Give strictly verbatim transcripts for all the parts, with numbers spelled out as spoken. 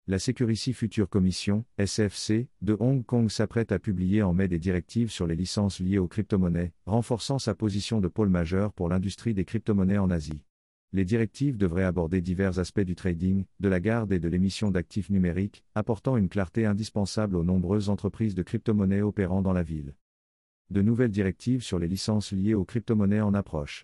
La Securicy Future Commission, S F C, de Hong Kong s'apprête à publier en mai des directives sur les licences liées aux crypto-monnaies, renforçant sa position de pôle majeur pour l'industrie des crypto-monnaies en Asie. Les directives devraient aborder divers aspects du trading, de la garde et de l'émission d'actifs numériques, apportant une clarté indispensable aux nombreuses entreprises de crypto-monnaies opérant dans la ville. De nouvelles directives sur les licences liées aux crypto-monnaies en approche.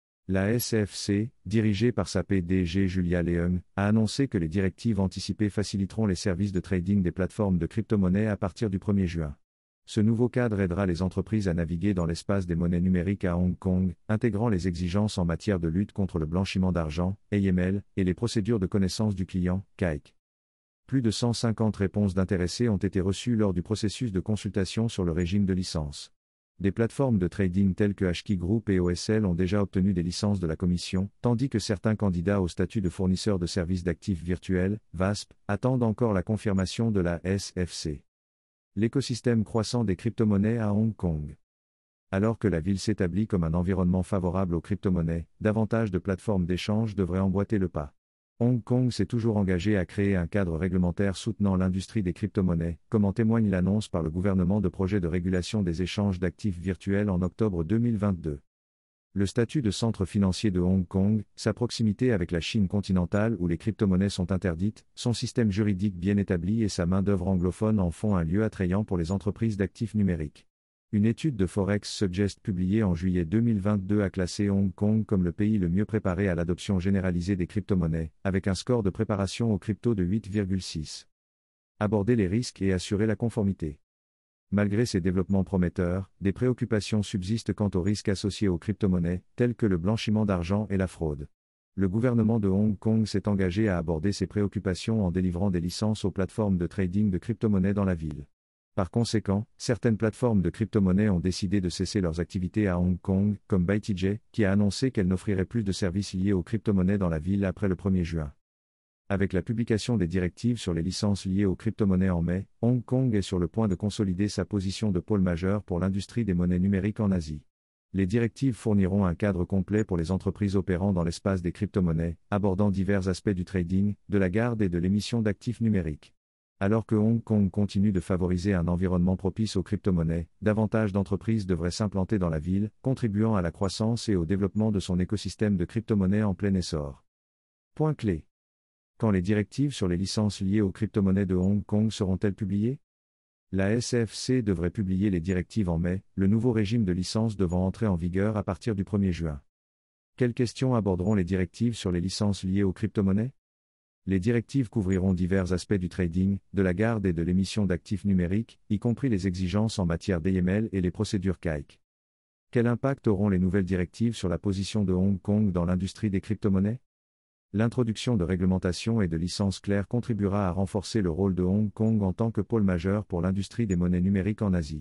La S F C, dirigée par sa P D G Julia Leung, a annoncé que les directives anticipées faciliteront les services de trading des plateformes de crypto-monnaies à partir du premier juin. Ce nouveau cadre aidera les entreprises à naviguer dans l'espace des monnaies numériques à Hong Kong, intégrant les exigences en matière de lutte contre le blanchiment d'argent, A M L, et les procédures de connaissance du client, C A I C. Plus de cent cinquante réponses d'intéressés ont été reçues lors du processus de consultation sur le régime de licence. Des plateformes de trading telles que H K Group et O S L ont déjà obtenu des licences de la Commission, tandis que certains candidats au statut de fournisseur de services d'actifs virtuels, V A S P, attendent encore la confirmation de la S F C. L'écosystème croissant des crypto-monnaies à Hong Kong. Alors que la ville s'établit comme un environnement favorable aux crypto-monnaies, davantage de plateformes d'échange devraient emboîter le pas. Hong Kong s'est toujours engagé à créer un cadre réglementaire soutenant l'industrie des crypto-monnaies, comme en témoigne l'annonce par le gouvernement de projet de régulation des échanges d'actifs virtuels en octobre deux mille vingt-deux. Le statut de centre financier de Hong Kong, sa proximité avec la Chine continentale où les crypto-monnaies sont interdites, son système juridique bien établi et sa main-d'œuvre anglophone en font un lieu attrayant pour les entreprises d'actifs numériques. Une étude de Forex Suggest publiée en juillet deux mille vingt-deux a classé Hong Kong comme le pays le mieux préparé à l'adoption généralisée des crypto-monnaies, avec un score de préparation aux cryptos de huit virgule six. Aborder les risques et assurer la conformité. Malgré ces développements prometteurs, des préoccupations subsistent quant aux risques associés aux crypto-monnaies, tels que le blanchiment d'argent et la fraude. Le gouvernement de Hong Kong s'est engagé à aborder ces préoccupations en délivrant des licences aux plateformes de trading de crypto-monnaies dans la ville. Par conséquent, certaines plateformes de crypto-monnaies ont décidé de cesser leurs activités à Hong Kong, comme ByTJ, qui a annoncé qu'elle n'offrirait plus de services liés aux crypto-monnaies dans la ville après le premier juin. Avec la publication des directives sur les licences liées aux crypto-monnaies en mai, Hong Kong est sur le point de consolider sa position de pôle majeur pour l'industrie des monnaies numériques en Asie. Les directives fourniront un cadre complet pour les entreprises opérant dans l'espace des crypto-monnaies, abordant divers aspects du trading, de la garde et de l'émission d'actifs numériques. Alors que Hong Kong continue de favoriser un environnement propice aux crypto-monnaies, davantage d'entreprises devraient s'implanter dans la ville, contribuant à la croissance et au développement de son écosystème de crypto-monnaies en plein essor. Point clé. Quand les directives sur les licences liées aux crypto-monnaies de Hong Kong seront-elles publiées ? La S F C devrait publier les directives en mai, le nouveau régime de licence devant entrer en vigueur à partir du premier juin. Quelles questions aborderont les directives sur les licences liées aux crypto-monnaies ? Les directives couvriront divers aspects du trading, de la garde et de l'émission d'actifs numériques, y compris les exigences en matière d'A M L et les procédures C A I C. Quel impact auront les nouvelles directives sur la position de Hong Kong dans l'industrie des crypto-monnaies ? L'introduction de réglementations et de licences claires contribuera à renforcer le rôle de Hong Kong en tant que pôle majeur pour l'industrie des monnaies numériques en Asie.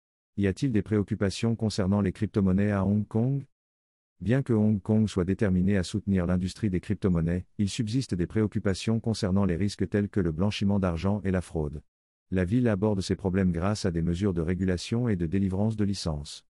Y a-t-il des préoccupations concernant les crypto-monnaies à Hong Kong ? Bien que Hong Kong soit déterminé à soutenir l'industrie des crypto-monnaies, il subsiste des préoccupations concernant les risques tels que le blanchiment d'argent et la fraude. La ville aborde ces problèmes grâce à des mesures de régulation et de délivrance de licences.